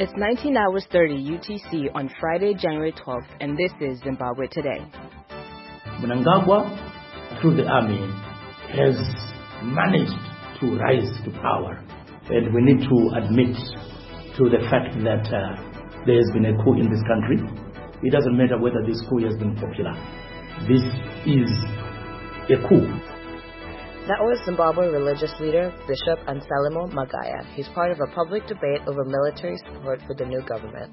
It's 19 hours 30 UTC on Friday, January 12th, and this is Zimbabwe Today. Mnangagwa, through the army, has managed to rise to power. And we need to admit to the fact that there has been a coup in this country. It doesn't matter whether this coup has been popular. This is a coup. That was Zimbabwe religious leader Bishop Anselmo Magaya. He's part of a public debate over military support for the new government.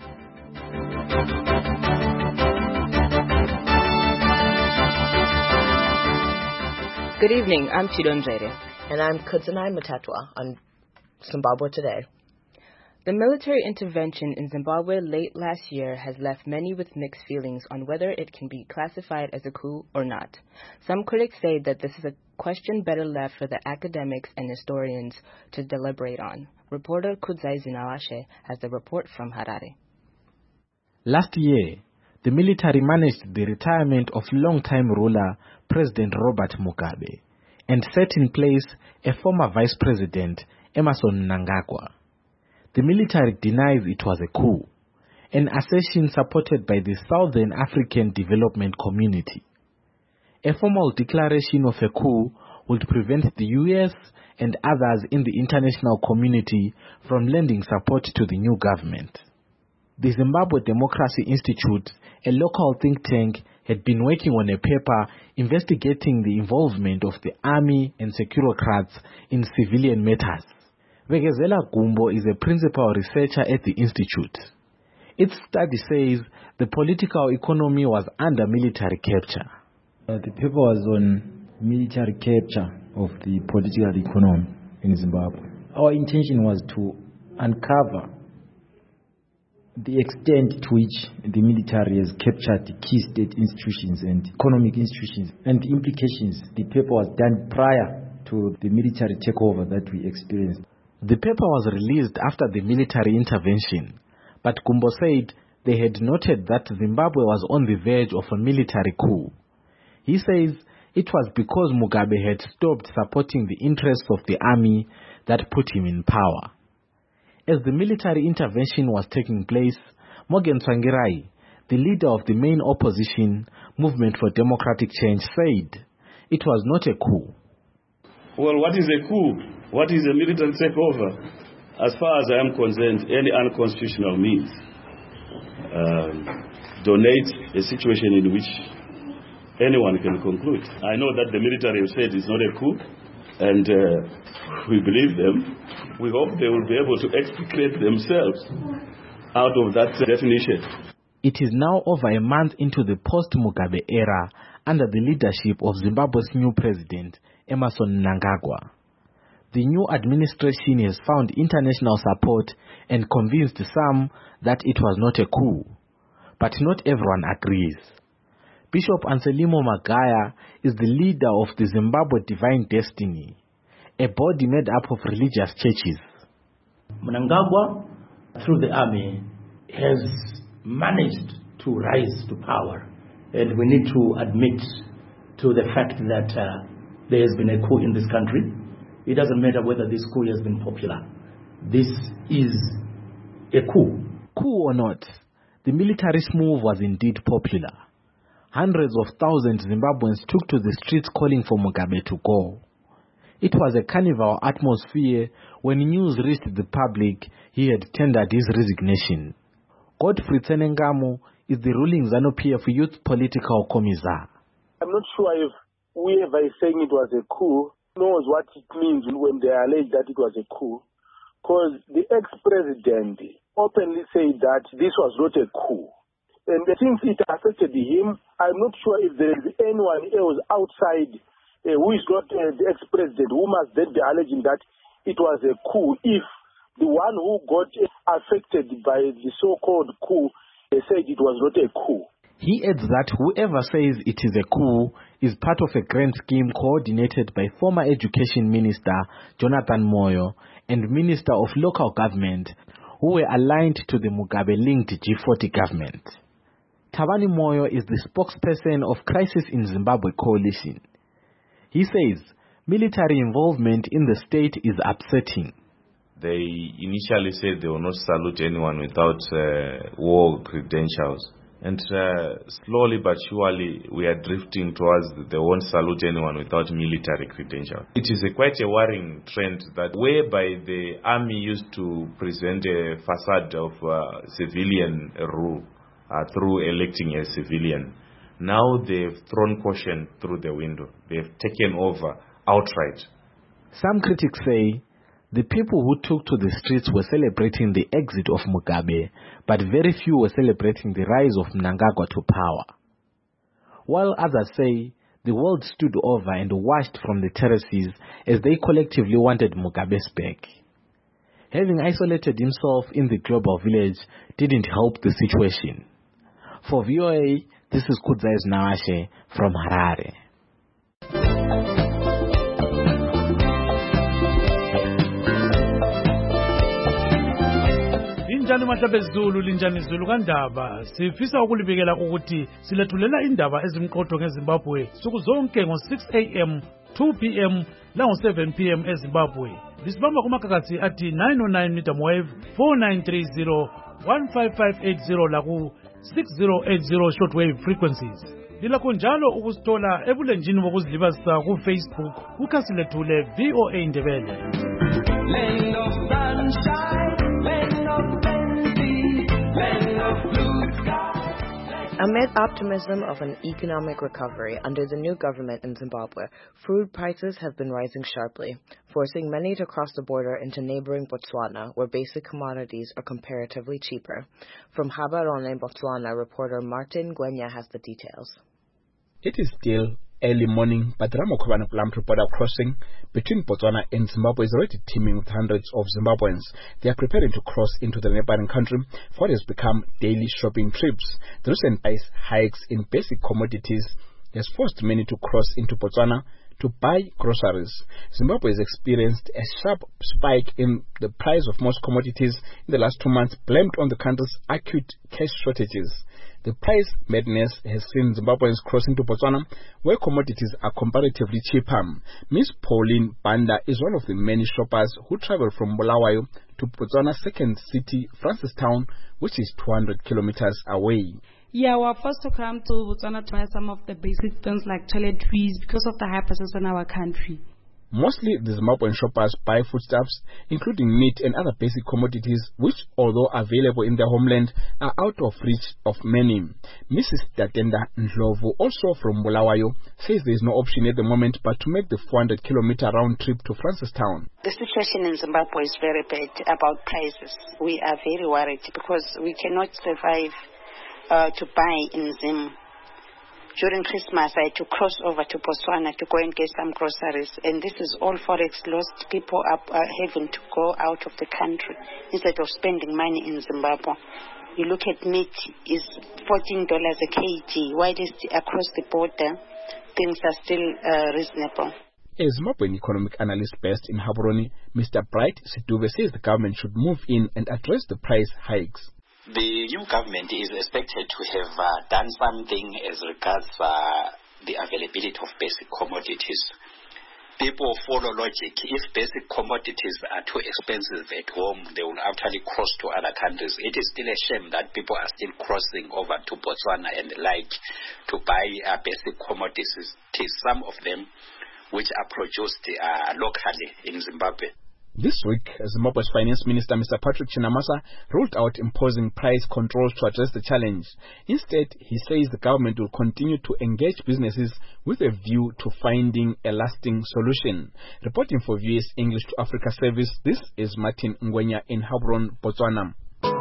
Good evening, I'm Chidon Jere. And I'm Kudzenai Mutatwa on Zimbabwe Today. The military intervention in Zimbabwe late last year has left many with mixed feelings on whether it can be classified as a coup or not. Some critics say that this is a question better left for the academics and historians to deliberate on. Reporter Kudzai Zinawashe has the report from Harare. Last year, the military managed the retirement of long-time ruler President Robert Mugabe and set in place a former vice president, Emmerson Mnangagwa. The military denies it was a coup, an assertion supported by the Southern African Development Community. A formal declaration of a coup would prevent the US and others in the international community from lending support to the new government. The Zimbabwe Democracy Institute, a local think tank, had been working on a paper investigating the involvement of the army and securocrats in civilian matters. Vekezela Gumbo is a principal researcher at the institute. Its study says the political economy was under military capture. The paper was on military capture of the political economy in Zimbabwe. Our intention was to uncover the extent to which the military has captured the key state institutions and economic institutions and the implications. The paper was done prior to the military takeover that we experienced. The paper was released after the military intervention, but Gumbo said they had noted that Zimbabwe was on the verge of a military coup. He says it was because Mugabe had stopped supporting the interests of the army that put him in power. As the military intervention was taking place, Morgan Tsvangirai, the leader of the main opposition, Movement for Democratic Change, said it was not a coup. Well, what is a coup? What is a military takeover? As far as I am concerned, any unconstitutional means donate a situation in which anyone can conclude. I know that the military have said it's not a coup, and we believe them. We hope they will be able to extricate themselves out of that definition. It is now over a month into the post-Mugabe era under the leadership of Zimbabwe's new president, Emmerson Mnangagwa. The new administration has found international support and convinced some that it was not a coup. But not everyone agrees. Bishop Anselmo Magaya is the leader of the Zimbabwe Divine Destiny, a body made up of religious churches. Mnangagwa, through the army, has managed to rise to power. And we need to admit to the fact that there has been a coup in this country. It doesn't matter whether this coup has been popular. This is a coup. Coup or not, the military's move was indeed popular. Hundreds of thousands of Zimbabweans took to the streets calling for Mugabe to go. It was a carnival atmosphere when news reached the public he had tendered his resignation. Godfrey Tsenengamu is the ruling ZANU-PF Youth Political Commissar. I'm not sure if whoever is saying it was a coup knows what it means when they allege that it was a coup, because the ex-president openly said that this was not a coup. And since it affected him, I'm not sure if there is anyone else outside who is not the ex-president who must then be alleging that it was a coup if the one who got affected by the so-called coup said it was not a coup. He adds that whoever says it is a coup is part of a grand scheme coordinated by former Education Minister Jonathan Moyo and Minister of Local Government, who were aligned to the Mugabe-linked G40 government. Thabani Moyo is the spokesperson of Crisis in Zimbabwe Coalition. He says military involvement in the state is upsetting. they initially said they will not salute anyone without war credentials. And slowly but surely, we are drifting towards they won't salute anyone without military credentials. It is quite a worrying trend that whereby the army used to present a facade of civilian rule through electing a civilian. Now they've thrown caution through the window. They've taken over outright. Some critics say the people who took to the streets were celebrating the exit of Mugabe, but very few were celebrating the rise of Mnangagwa to power. While others say the world stood over and watched from the terraces as they collectively wanted Mugabe's back. Having isolated himself in the global village didn't help the situation. For VOA, this is Kudzais Nawashe from Harare. Linjani mahlabezulu linjani zulu kandaba sifisa ukulibikela ukuthi silethulela indaba ezimqotho ngeZimbabwe suku zonke ngo6 am 2 pm la ngo7 pm eZimbabwe lisibamba kumakakasi athi 909 medium wave 4930 15580 la ku 6080 shortwave frequencies. Lilakho njalo ukusithola ebulenjini bokuzilibazisa ku Facebook kukhasi lethu le VOA Indebele. Land of sunshine, land of plenty, land of blue sky. Amid optimism of an economic recovery under the new government in Zimbabwe, food prices have been rising sharply, forcing many to cross the border into neighboring Botswana, where basic commodities are comparatively cheaper. From Gaborone, Botswana, reporter Martin Gwenya has the details. It is still early morning, but Ramokhobane Pulamtri border crossing between Botswana and Zimbabwe is already teeming with hundreds of Zimbabweans. They are preparing to cross into the neighboring country for what has become daily shopping trips. The recent price hikes in basic commodities has forced many to cross into Botswana to buy groceries. Zimbabwe has experienced a sharp spike in the price of most commodities in the last 2 months, blamed on the country's acute cash shortages. The price madness has seen Zimbabweans crossing to Botswana, where commodities are comparatively cheaper. Ms. Pauline Banda is one of the many shoppers who travel from Bulawayo to Botswana's second city, Francistown, which is 200 kilometers away. Yeah, we're forced to come to Botswana to buy some of the basic things like toiletries because of the high prices in our country. Mostly the Zimbabwean shoppers buy foodstuffs, including meat and other basic commodities, which, although available in their homeland, are out of reach of many. Mrs. Datenda Ndlovu, also from Bulawayo, says there is no option at the moment but to make the 400-kilometer round trip to Francistown. The situation in Zimbabwe is very bad about prices. We are very worried because we cannot survive to buy in Zim. During Christmas, I had to cross over to Botswana to go and get some groceries, and this is all forex lost. People are having to go out of the country instead of spending money in Zimbabwe. You look at meat, is $14 a kg, while across the border, things are still reasonable. A Zimbabwean economic analyst based in Gaborone, Mr. Bright Situve, says the government should move in and address the price hikes. The new government is expected to have done something as regards the availability of basic commodities. People follow logic. If basic commodities are too expensive at home, they will actually cross to other countries. It is still a shame that people are still crossing over to Botswana and the like to buy basic commodities, some of them which are produced locally in Zimbabwe. This week, Zimbabwe's Finance Minister, Mr. Patrick Chinamasa, ruled out imposing price controls to address the challenge. Instead, he says the government will continue to engage businesses with a view to finding a lasting solution. Reporting for VOA's English to Africa service, this is Martin Ngwenya in Gaborone, Botswana.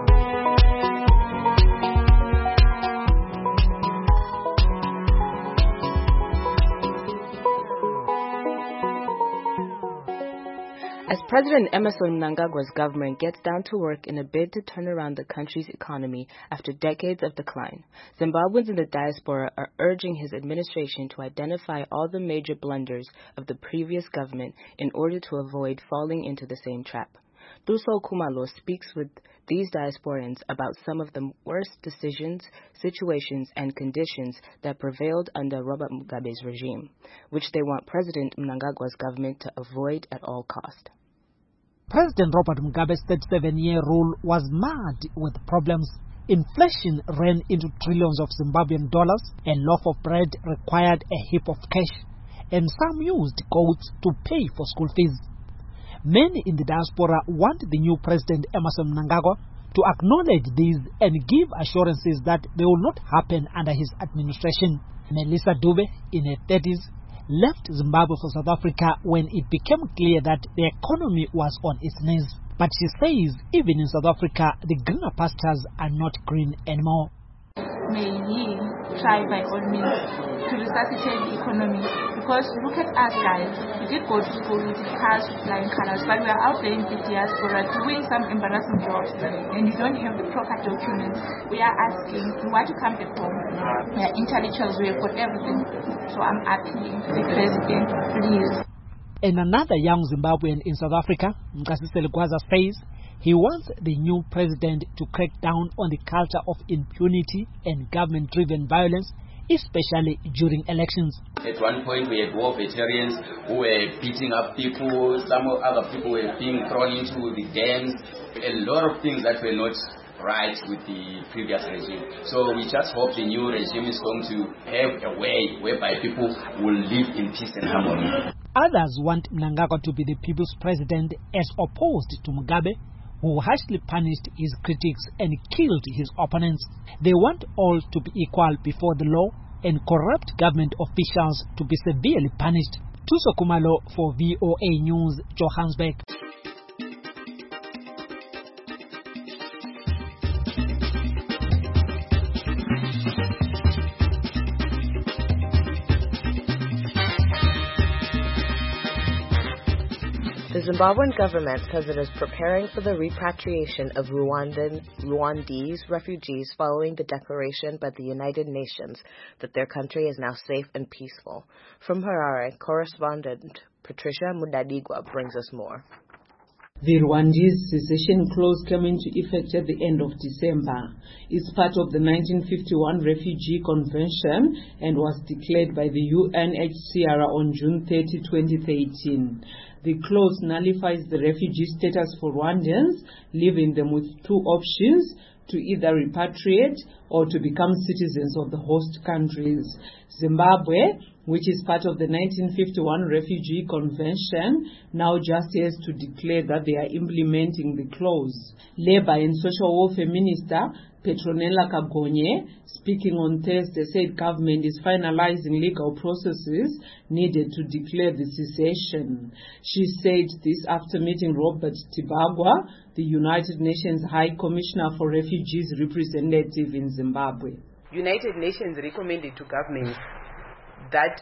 As President Emmerson Mnangagwa's government gets down to work in a bid to turn around the country's economy after decades of decline, Zimbabweans in the diaspora are urging his administration to identify all the major blunders of the previous government in order to avoid falling into the same trap. Duso Kumalo speaks with these diasporans about some of the worst decisions, situations, and conditions that prevailed under Robert Mugabe's regime, which they want President Mnangagwa's government to avoid at all cost. President Robert Mugabe's 37-year rule was marred with problems. Inflation ran into trillions of Zimbabwean dollars, a loaf of bread required a heap of cash, and some used goats to pay for school fees. Many in the diaspora want the new President Emmerson Mnangagwa to acknowledge these and give assurances that they will not happen under his administration. Melissa Dube, in her 30s, left Zimbabwe for South Africa when it became clear that the economy was on its knees. But she says even in South Africa, the greener pastures are not green anymore. May he try by all means to resuscitate the economy, because look at us guys, we did go to school with cars, with flying colors, but we are out there in the diaspora doing some embarrassing jobs and you don't have the proper documents. We are asking, we want to come back home. We are intellectuals, we have got everything. So I'm appealing to the president, please. And another young Zimbabwean in South Africa, Mkasisele Gwaza, says he wants the new president to crack down on the culture of impunity and government-driven violence, especially during elections. At one point we had war veterans who were beating up people, some other people were being thrown into the dams, a lot of things that were not right with the previous regime. So we just hope the new regime is going to have a way whereby people will live in peace and harmony. Others want Mnangagwa to be the people's president as opposed to Mugabe, who harshly punished his critics and killed his opponents. They want all to be equal before the law and corrupt government officials to be severely punished. Tuso Kumalo for VOA News, Johannesburg. The Zimbabwean government says it is preparing for the repatriation of Rwandese refugees following the declaration by the United Nations that their country is now safe and peaceful. From Harare, correspondent Patricia Mudadigwa brings us more. The Rwandese secession clause came into effect at the end of December. It's part of the 1951 Refugee Convention and was declared by the UNHCR on June 30, 2013. The clause nullifies the refugee status for Rwandans, leaving them with two options: to either repatriate or to become citizens of the host countries. Zimbabwe, which is part of the 1951 Refugee Convention, now just has to declare that they are implementing the clause. Labour and Social Welfare Minister Petronella Kagonye, speaking on Thursday, said government is finalizing legal processes needed to declare the cessation. She said this after meeting Robert Tibagwa, the United Nations High Commissioner for Refugees representative in Zimbabwe. United Nations recommended to governments that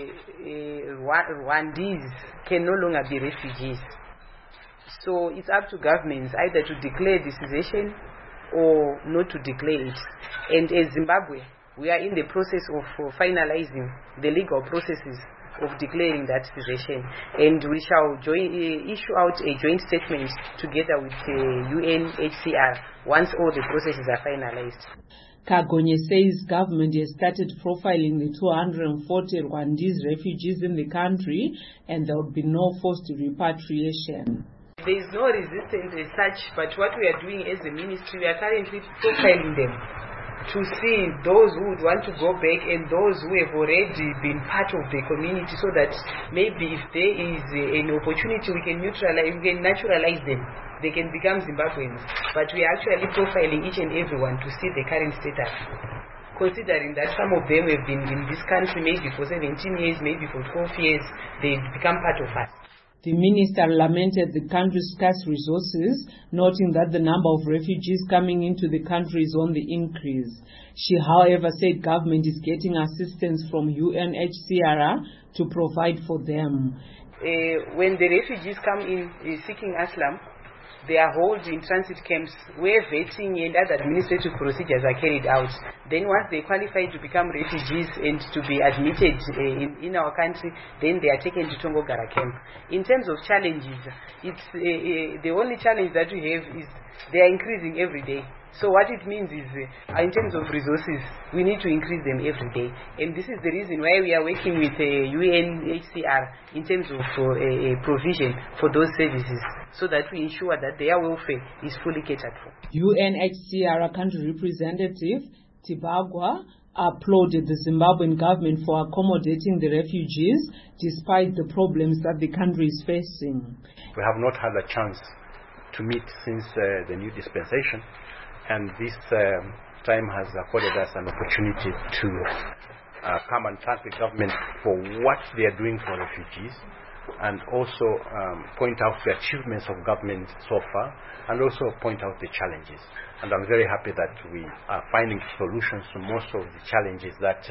Rwandese can no longer be refugees. So it's up to governments either to declare the cessation or not to declare it. And as Zimbabwe, we are in the process of finalizing the legal processes of declaring that cessation. And we shall issue out a joint statement together with UNHCR once all the processes are finalized. Kagonye says government has started profiling the 240 Rwandese refugees in the country and there will be no forced repatriation. There is no resistance as such, but what we are doing as a ministry, we are currently profiling them to see those who would want to go back and those who have already been part of the community, so that maybe if there is an opportunity, we can naturalize them. They can become Zimbabweans. But we are actually profiling each and everyone to see the current status, considering that some of them have been in this country maybe for 17 years, maybe for 12 years, they become part of us. The minister lamented the country's scarce resources, noting that the number of refugees coming into the country is on the increase. She, however, said government is getting assistance from UNHCR to provide for them. When the refugees come in seeking asylum, they are held in transit camps where vetting and other administrative procedures are carried out. Then once they qualify to become refugees and to be admitted in our country, then they are taken to Tongogara camp. In terms of challenges, it's the only challenge that we have is they are increasing every day. So what it means is, in terms of resources, we need to increase them every day. And this is the reason why we are working with UNHCR in terms of provision for those services, so that we ensure that their welfare is fully catered for. UNHCR country representative Tibagwa applauded the Zimbabwean government for accommodating the refugees despite the problems that the country is facing. We have not had a chance to meet since the new dispensation, and this time has afforded us an opportunity to come and thank the government for what they are doing for refugees, and also point out the achievements of government so far, and also point out the challenges. And I'm very happy that we are finding solutions to most of the challenges that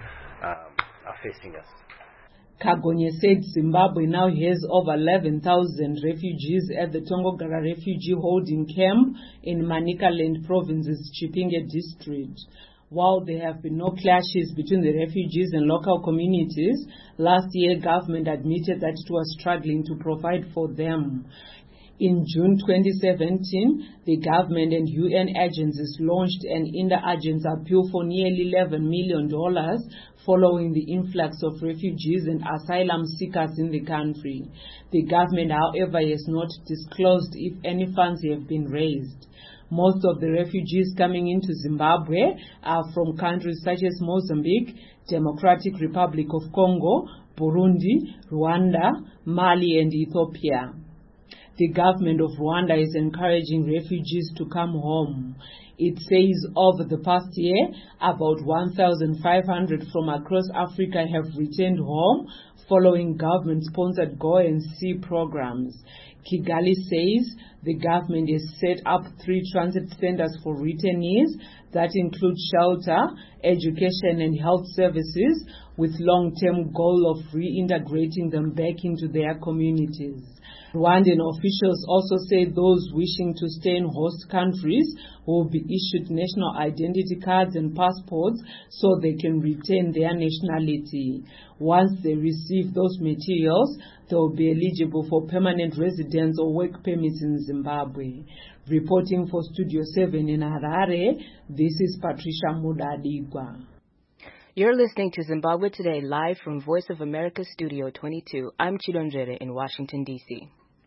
are facing us. Kagonye said Zimbabwe now has over 11,000 refugees at the Tongogara refugee holding camp in Manicaland province's Chipinge district. While there have been no clashes between the refugees and local communities, last year government admitted that it was struggling to provide for them. In June 2017, the government and UN agencies launched an inter-agency appeal for nearly $11 million following the influx of refugees and asylum seekers in the country. The government, however, has not disclosed if any funds have been raised. Most of the refugees coming into Zimbabwe are from countries such as Mozambique, Democratic Republic of Congo, Burundi, Rwanda, Mali, and Ethiopia. The government of Rwanda is encouraging refugees to come home. It says over the past year, about 1,500 from across Africa have returned home following government-sponsored Go and See programs. Kigali says the government has set up 3 transit centers for returnees that include shelter, education, and health services, with long-term goal of reintegrating them back into their communities. Rwandan officials also say those wishing to stay in host countries will be issued national identity cards and passports so they can retain their nationality. Once they receive those materials, they will be eligible for permanent residence or work permits in Zimbabwe. Reporting for Studio 7 in Harare, this is Patricia Mudadigwa. You're listening to Zimbabwe Today live from Voice of America Studio 22. I'm Chidonjere in Washington, D.C.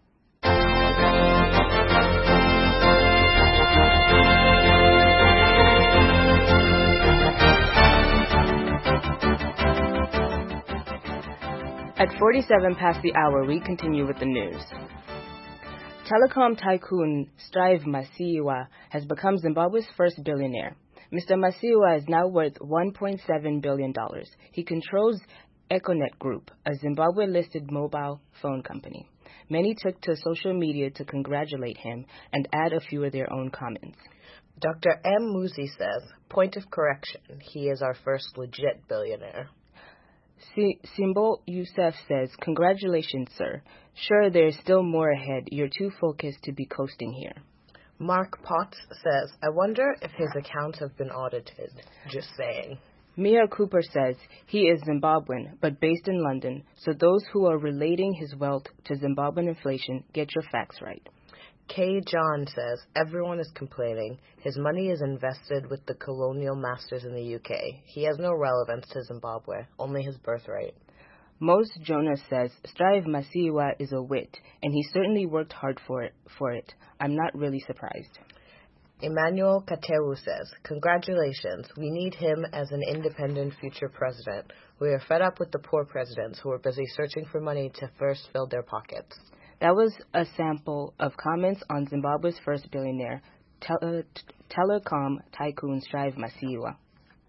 At 47 past the hour, we continue with the news. Telecom tycoon Strive Masiyiwa has become Zimbabwe's first billionaire. Mr. Masiyiwa is now worth $1.7 billion. He controls Econet Group, a Zimbabwe-listed mobile phone company. Many took to social media to congratulate him and add a few of their own comments. Dr. M. Muzi says, point of correction, he is our first legit billionaire. Simbo Youssef says, congratulations, sir. Sure, there's still more ahead. You're too focused to be coasting here. Mark Potts says, I wonder if his accounts have been audited. Just saying. Mia Cooper says, he is Zimbabwean, but based in London, so those who are relating his wealth to Zimbabwean inflation, get your facts right. K. John says, everyone is complaining. His money is invested with the colonial masters in the UK. He has no relevance to Zimbabwe, only his birthright. Mose Jonas says, Strive Masiyiwa is a wit, and he certainly worked hard for it. I'm not really surprised. Emmanuel Katewu says, congratulations. We need him as an independent future president. We are fed up with the poor presidents who are busy searching for money to first fill their pockets. That was a sample of comments on Zimbabwe's first billionaire, telecom tycoon Strive Masiyiwa.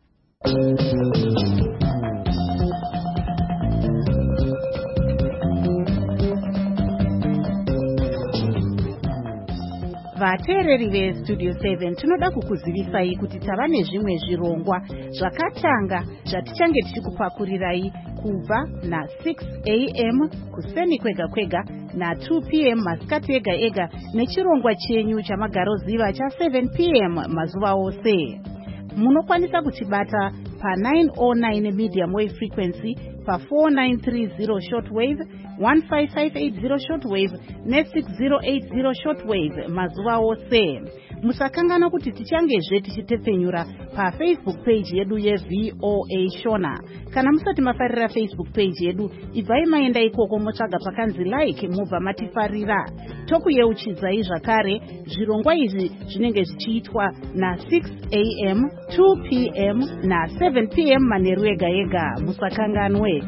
Vateereri veStudio 7 tinoda kukuzivisai kuti tava nezvimwe zvirongwa zvakatanga zvatichange tichikupakurirai kubva na6 a.m. kuseni kwega kwega na2 p.m. masikati ega ega nechirongwa chenyu chamagaroziva cha7 p.m. mazuva ose. Munokwanisa kutibata pa 909 medium wave frequency, pa 4930 shortwave, 15580 shortwave ne6080 shortwave mazuva ose. Musakangana kuti tichangezve tichitepfenyura pa Facebook page yedu yeVOA Shona. Kana musati mafarira Facebook page yedu, ibvai maenda ikoko motsvaga pakanzi like mubva matifarira. Tokuyeuchidzai zvakare zvirongwa izvi zvinenge zvichiitwa na 6 a.m., 2 p.m. na 7 p.m. manheru ega ega. Musakanganwe.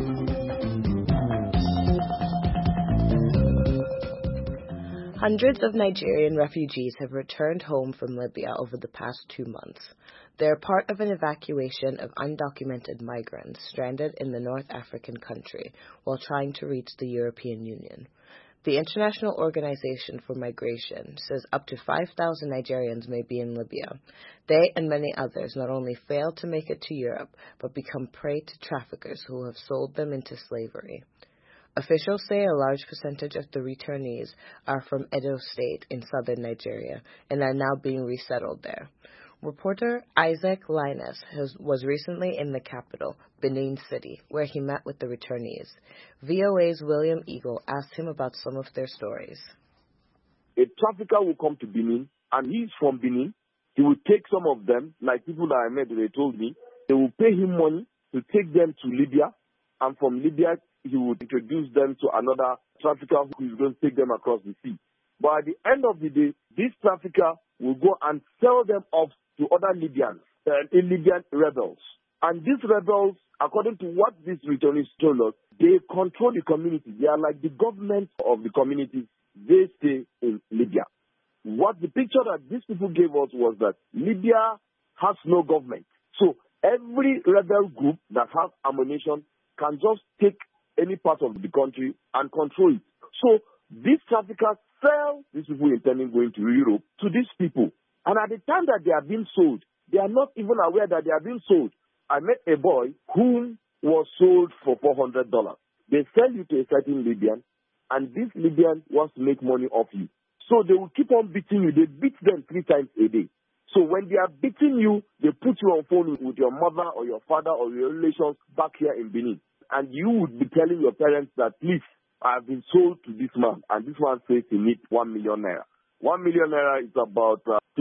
Hundreds of Nigerian refugees have returned home from Libya over the past 2 months. They are part of an evacuation of undocumented migrants stranded in the North African country while trying to reach the European Union. The International Organization for Migration says up to 5,000 Nigerians may be in Libya. They and many others not only fail to make it to Europe, but become prey to traffickers who have sold them into slavery. Officials say a large percentage of the returnees are from Edo State in southern Nigeria and are now being resettled there. Reporter Isaac Linus was recently in the capital, Benin City, where he met with the returnees. VOA's William Eagle asked him about some of their stories. A trafficker will come to Benin, and he's from Benin. He will take some of them, like people that I met, they told me. They will pay him money to take them to Libya, and from Libya, he would introduce them to another trafficker who is going to take them across the sea. But at the end of the day, this trafficker will go and sell them off to other Libyans, Libyan rebels. And these rebels, according to what these returnees told us, they control the community. They are like the government of the community. They stay in Libya. What the picture that these people gave us was that Libya has no government. So every rebel group that has ammunition can just take any part of the country and control it. So these traffickers sell these people intending going to Europe to these people. And at the time that they are being sold, they are not even aware that they are being sold. I met a boy who was sold for $400. They sell you to a certain Libyan, and this Libyan wants to make money off you. So they will keep on beating you. They beat them 3 times a day. So when they are beating you, they put you on phone with your mother or your father or your relations back here in Benin. And you would be telling your parents that, please, I have been sold to this man, and this man says he needs 1 million naira. 1 million naira is about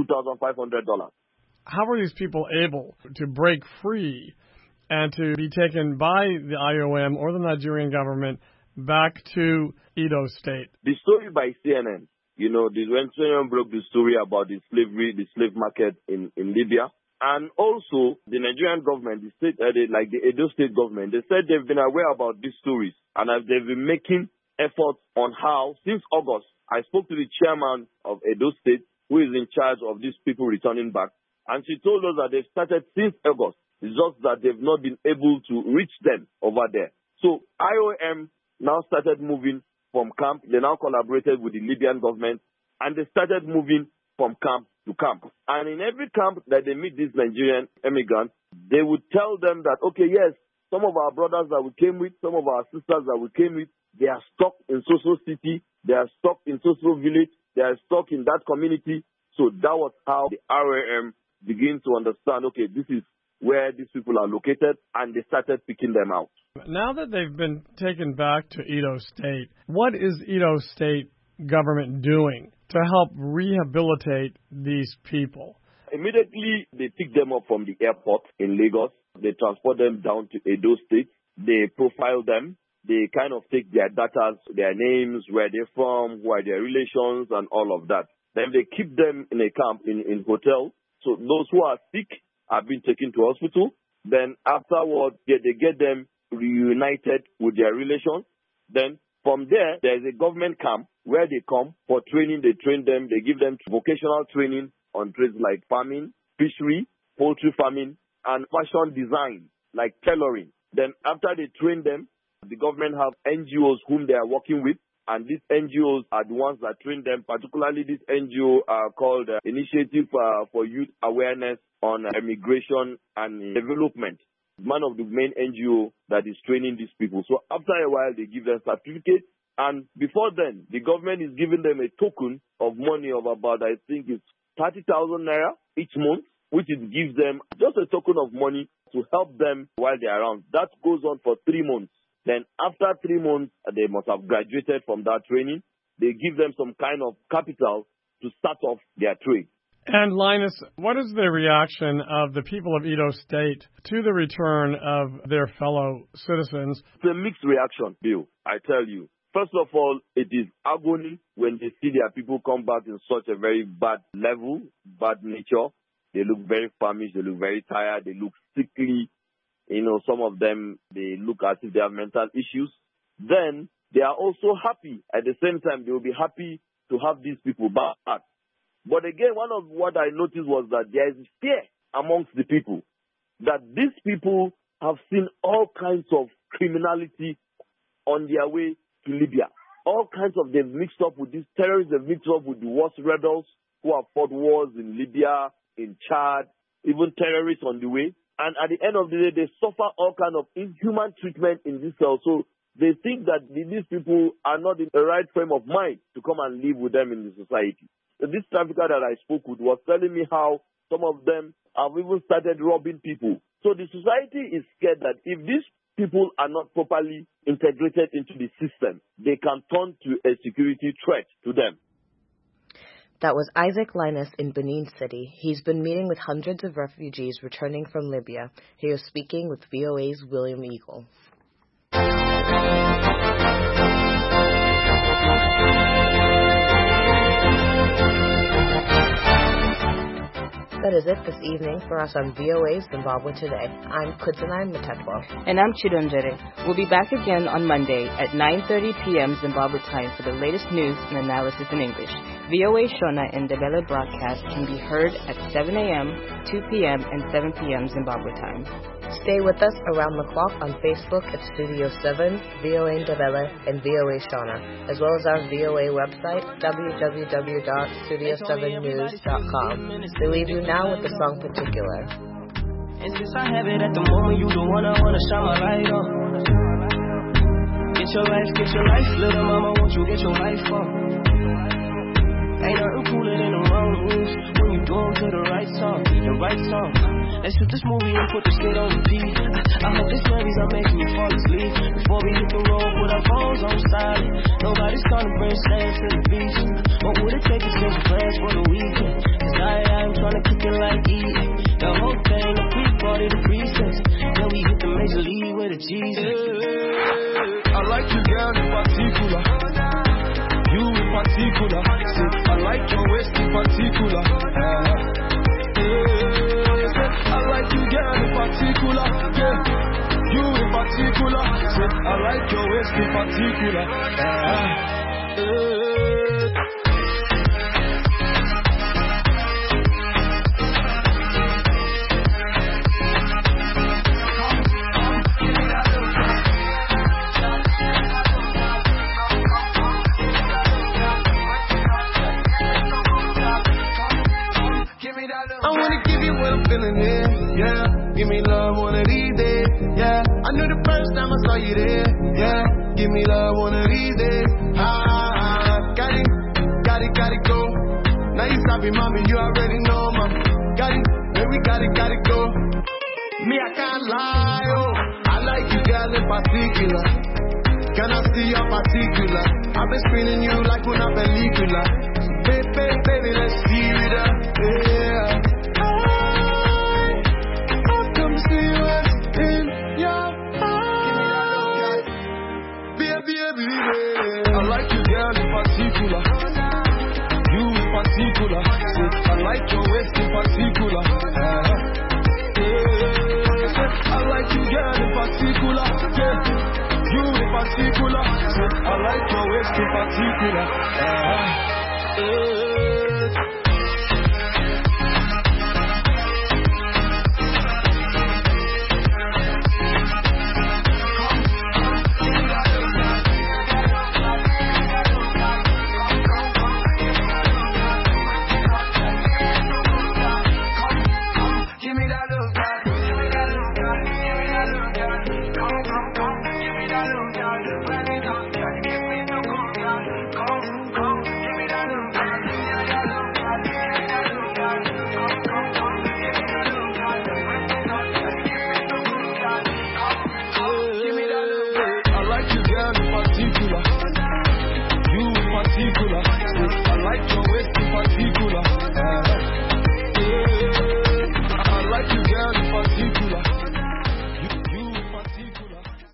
$2,500. How are these people able to break free and to be taken by the IOM or the Nigerian government back to Edo State? The story by CNN, when CNN broke the story about the slavery, the slave market in Libya, and also the Nigerian government, the state, like the Edo State government, they said they've been aware about these stories and they've been making efforts on how, since August, I spoke to the chairman of Edo State, who is in charge of these people returning back, and she told us that they've started since August. It's just that they've not been able to reach them over there. So IOM now started moving from camp. They now collaborated with the Libyan government, and they started moving from camp to camp. And in every camp that they meet these Nigerian immigrants, they would tell them that, okay, yes, some of our brothers that we came with, some of our sisters that we came with, they are stuck in so-so city, they are stuck in so-so village, they are stuck in that community. So that was how the RAM began to understand, okay, this is where these people are located, and they started picking them out. Now that they've been taken back to Edo State, what is Edo State government doing to help rehabilitate these people? Immediately, they pick them up from the airport in Lagos. They transport them down to Edo State. They profile them. They kind of take their data, their names, where they're from, who are their relations, and all of that. Then they keep them in a camp, in hotel. So those who are sick have been taken to hospital. Then afterwards, they get them reunited with their relations. Then from there, there's a government camp where they come for training. They train them. They give them vocational training on trades like farming, fishery, poultry farming, and fashion design, like tailoring. Then after they train them, the government have NGOs whom they are working with, and these NGOs are the ones that train them. Particularly, this NGO are called Initiative for Youth Awareness on Immigration and Development. One of the main NGO that is training these people. So after a while, they give them certificates, and before then, the government is giving them a token of money of about, I think it's 30,000 naira each month, which it gives them just a token of money to help them while they're around. That goes on for 3 months. Then after 3 months, they must have graduated from that training. They give them some kind of capital to start off their trade. And Linus, what is the reaction of the people of Edo State to the return of their fellow citizens? It's a mixed reaction, Bill, I tell you. First of all, it is agony when they see their people come back in such a very bad level, bad nature. They look very famished, they look very tired, they look sickly. You know, some of them, they look as if they have mental issues. Then they are also happy. At the same time, they will be happy to have these people back. But again, one of what I noticed was that there is fear amongst the people, that these people have seen all kinds of criminality on their way to Libya. All kinds of, they've mixed up with these terrorists, they've mixed up with the worst rebels who have fought wars in Libya, in Chad, even terrorists on the way. And at the end of the day, they suffer all kinds of inhuman treatment in this cell. So they think that these people are not in the right frame of mind to come and live with them in the society. So this trafficker that I spoke with was telling me how some of them have even started robbing people. So the society is scared that if these people are not properly integrated into the system, they can turn to a security threat to them. That was Isaac Linus in Benin City. He's been meeting with hundreds of refugees returning from Libya. He was speaking with VOA's William Eagle. That is it this evening for us on VOA's Zimbabwe Today. I'm Kudzanai Mutetwa. And I'm Chidonjere. We'll be back again on Monday at 9:30 p.m. Zimbabwe time for the latest news and analysis in English. VOA Shona and Ndebele broadcast can be heard at 7 a.m., 2 p.m., and 7 p.m. Zimbabwe time. Stay with us around the clock on Facebook at Studio 7, VOA Ndebele, and VOA Shona, as well as our VOA website, www.studio7news.com. We leave you now with the song Particular. And since I have it at the moment, you the one I wanna shine my light on. Get your life, little mama, won't you get your life on? Ain't nothing cooler than the wrong moves when you do them to the right song. Let's shoot this movie and put the shit on repeat. I hope this memories are making you fall asleep. Before we hit the road, put our phones on silent. Nobody's gonna bring sand to the beach. What would it take to change plans for the weekend? Cause I'm trying to kick it like E. The whole thing, the pre-party, the pre-sex. Then we hit the major league with a Jesus. I like you, girl, in particular. You in particular. I like your waist in particular. I like you, girl, in particular. Yeah. You in particular. I like your waist in particular. Give me love one of these days, yeah. I knew the first time I saw you there, yeah. Give me love one of these days, got it, go. Now you stop me, mommy, you already know, mom. Got it, baby, got it, go. Me, I can't lie, oh. I like you, girl, in particular. Can I see your particular? I've been spinning you like una película. Baby, let's see it up, yeah. I like you, girl, in particular. You in particular. I like your waist in particular. I like you, girl, in particular. You in particular. I like your waist in particular.